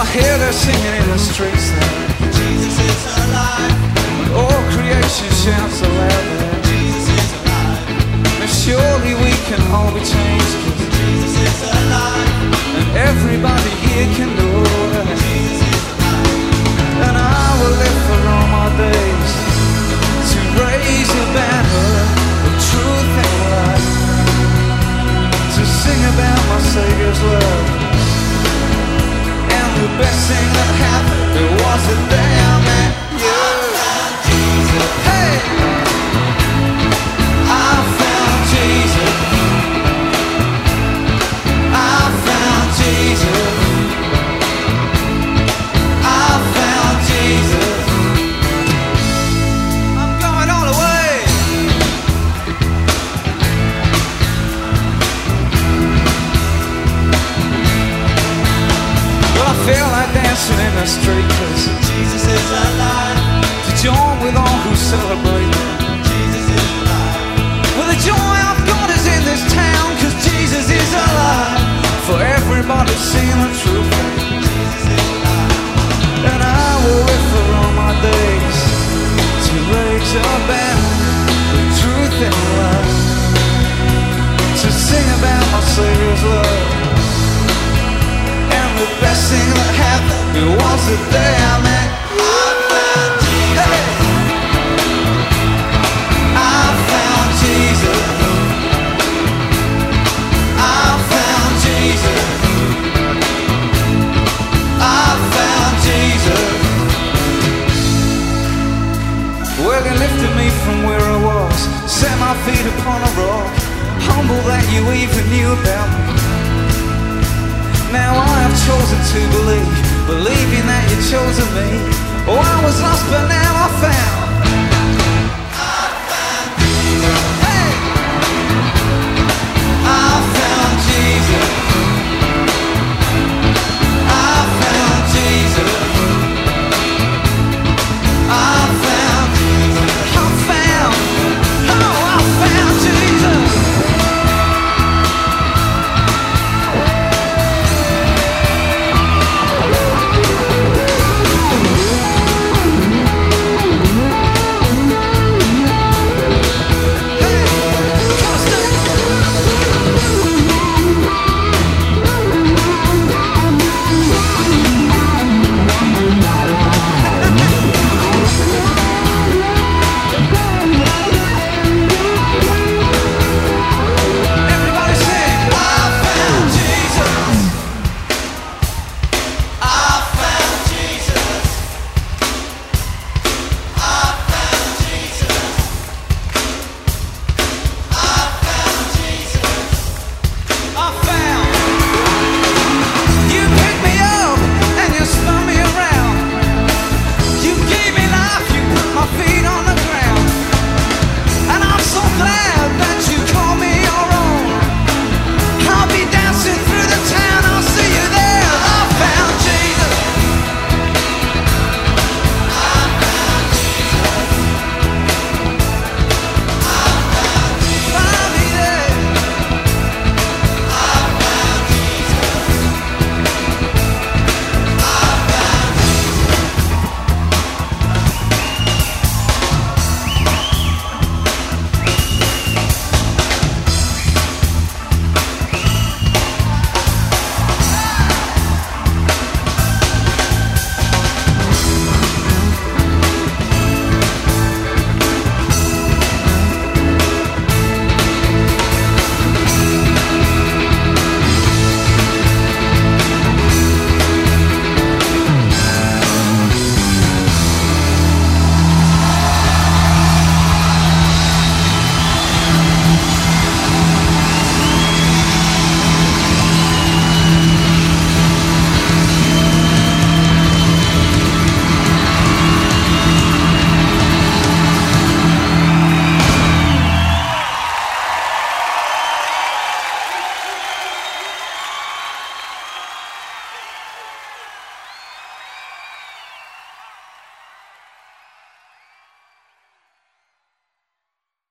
hear they're singing in the streets there. Jesus is alive. And all creation shouts aloud there. Jesus is alive. And surely we can all be changed, 'cause Jesus is alive. And everybody here can know that Jesus is alive. And I will live for all my days to raise a banner of truth and life, to sing about my Savior's love. And the best thing that happened, it was the day I met you. Jesus. Hey! I found Jesus. I found Jesus. I found Jesus. I'm going all the way. Well, I feel like dancing in the street, 'cause Jesus is alive. To join with all who celebrate it. Jesus is alive. Well, the joy I've got is in this town, 'cause Jesus is alive. For everybody sing the truth. Jesus is alive. And I will live for all my days to raise a banner of truth and life, to sing about my Savior's love. And the best thing that happened, it was the day I met you. Hey! I found Jesus. I found Jesus. I found Jesus. Well, he lifted me from where I was, set my feet upon a rock, humble that you even knew about me. Now I have chosen to believe, believing that you've chosen me. Oh, I was lost, but now I found.